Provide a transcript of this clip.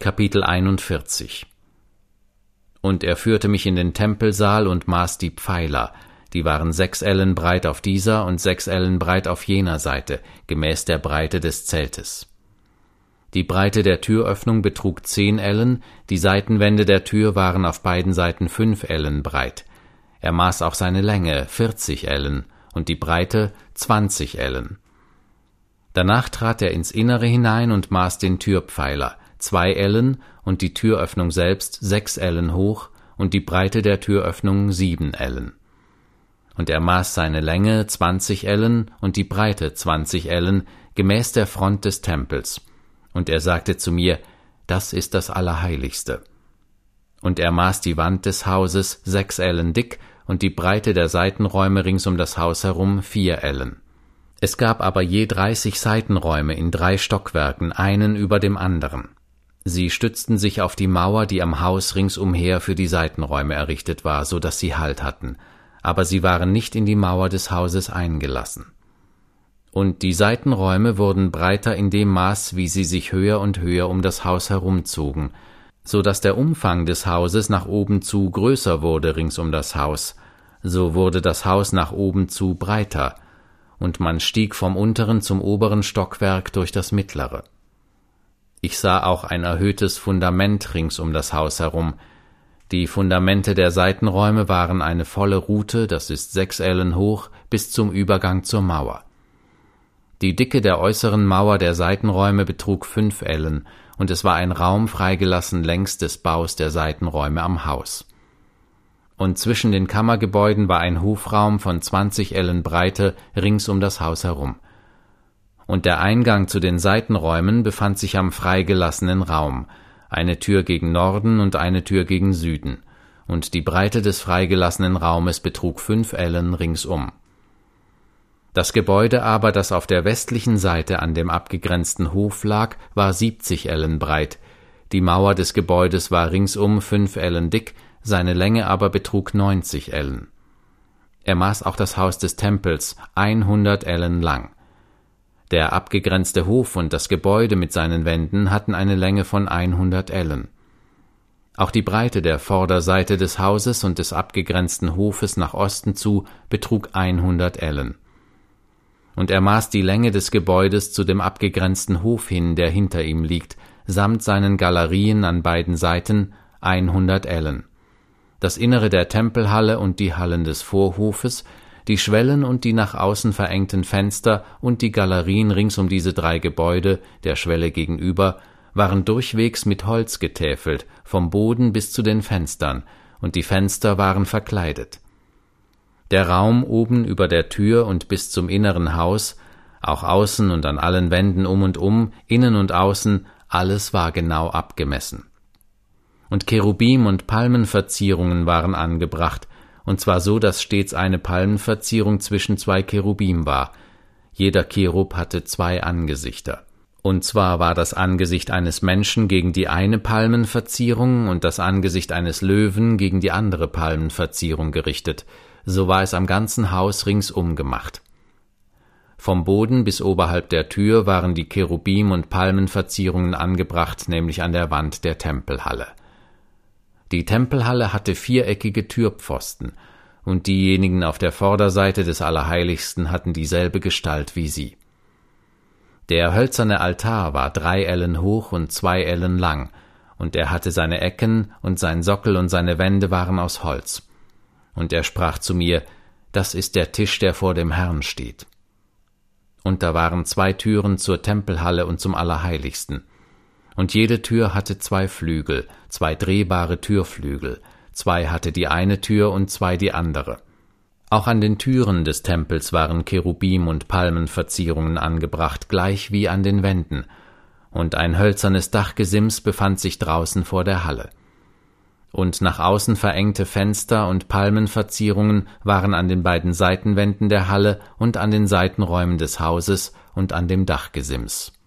Kapitel 41. Und er führte mich in den Tempelsaal und maß die Pfeiler, die waren 6 Ellen breit auf dieser und 6 Ellen breit auf jener Seite, gemäß der Breite des Zeltes. Die Breite der Türöffnung betrug 10 Ellen, die Seitenwände der Tür waren auf beiden Seiten 5 Ellen breit. Er maß auch seine Länge 40 Ellen und die Breite 20 Ellen. Danach trat er ins Innere hinein und maß den Türpfeiler, 2 Ellen und die Türöffnung selbst 6 Ellen hoch und die Breite der Türöffnung 7 Ellen. Und er maß seine Länge 20 Ellen und die Breite 20 Ellen, gemäß der Front des Tempels. Und er sagte zu mir, das ist das Allerheiligste. Und er maß die Wand des Hauses 6 Ellen dick und die Breite der Seitenräume rings um das Haus herum 4 Ellen. Es gab aber je 30 Seitenräume in 3 Stockwerken, einen über dem anderen. Sie stützten sich auf die Mauer, die am Haus ringsumher für die Seitenräume errichtet war, so dass sie Halt hatten, aber sie waren nicht in die Mauer des Hauses eingelassen. Und die Seitenräume wurden breiter in dem Maß, wie sie sich höher und höher um das Haus herumzogen, so dass der Umfang des Hauses nach oben zu größer wurde rings um das Haus. So wurde das Haus nach oben zu breiter, und man stieg vom unteren zum oberen Stockwerk durch das mittlere. Ich sah auch ein erhöhtes Fundament rings um das Haus herum. Die Fundamente der Seitenräume waren eine volle Rute, das ist 6 Ellen hoch, bis zum Übergang zur Mauer. Die Dicke der äußeren Mauer der Seitenräume betrug 5 Ellen, und es war ein Raum freigelassen längs des Baus der Seitenräume am Haus. Und zwischen den Kammergebäuden war ein Hofraum von 20 Ellen Breite rings um das Haus herum. Und der Eingang zu den Seitenräumen befand sich am freigelassenen Raum, eine Tür gegen Norden und eine Tür gegen Süden, und die Breite des freigelassenen Raumes betrug 5 Ellen ringsum. Das Gebäude aber, das auf der westlichen Seite an dem abgegrenzten Hof lag, war 70 Ellen breit. Die Mauer des Gebäudes war ringsum 5 Ellen dick, seine Länge aber betrug 90 Ellen. Er maß auch das Haus des Tempels 100 Ellen lang. Der abgegrenzte Hof und das Gebäude mit seinen Wänden hatten eine Länge von 100 Ellen. Auch die Breite der Vorderseite des Hauses und des abgegrenzten Hofes nach Osten zu betrug 100 Ellen. Und er maß die Länge des Gebäudes zu dem abgegrenzten Hof hin, der hinter ihm liegt, samt seinen Galerien an beiden Seiten 100 Ellen. Das Innere der Tempelhalle und die Hallen des Vorhofes, die Schwellen und die nach außen verengten Fenster und die Galerien rings um diese 3 Gebäude, der Schwelle gegenüber, waren durchwegs mit Holz getäfelt, vom Boden bis zu den Fenstern, und die Fenster waren verkleidet. Der Raum oben über der Tür und bis zum inneren Haus, auch außen und an allen Wänden um und um, innen und außen, alles war genau abgemessen. Und Cherubim und Palmenverzierungen waren angebracht, und zwar so, dass stets eine Palmenverzierung zwischen 2 Cherubim war. Jeder Cherub hatte 2 Angesichter. Und zwar war das Angesicht eines Menschen gegen die eine Palmenverzierung und das Angesicht eines Löwen gegen die andere Palmenverzierung gerichtet. So war es am ganzen Haus ringsum gemacht. Vom Boden bis oberhalb der Tür waren die Cherubim und Palmenverzierungen angebracht, nämlich an der Wand der Tempelhalle. Die Tempelhalle hatte 4-eckige Türpfosten, und diejenigen auf der Vorderseite des Allerheiligsten hatten dieselbe Gestalt wie sie. Der hölzerne Altar war 3 Ellen hoch und 2 Ellen lang, und er hatte seine Ecken, und sein Sockel und seine Wände waren aus Holz. Und er sprach zu mir, das ist der Tisch, der vor dem Herrn steht. Und da waren 2 Türen zur Tempelhalle und zum Allerheiligsten. Und jede Tür hatte 2 Flügel, 2 drehbare Türflügel, 2 hatte die eine Tür und 2 die andere. Auch an den Türen des Tempels waren Cherubim und Palmenverzierungen angebracht, gleich wie an den Wänden, und ein hölzernes Dachgesims befand sich draußen vor der Halle. Und nach außen verengte Fenster und Palmenverzierungen waren an den beiden Seitenwänden der Halle und an den Seitenräumen des Hauses und an dem Dachgesims.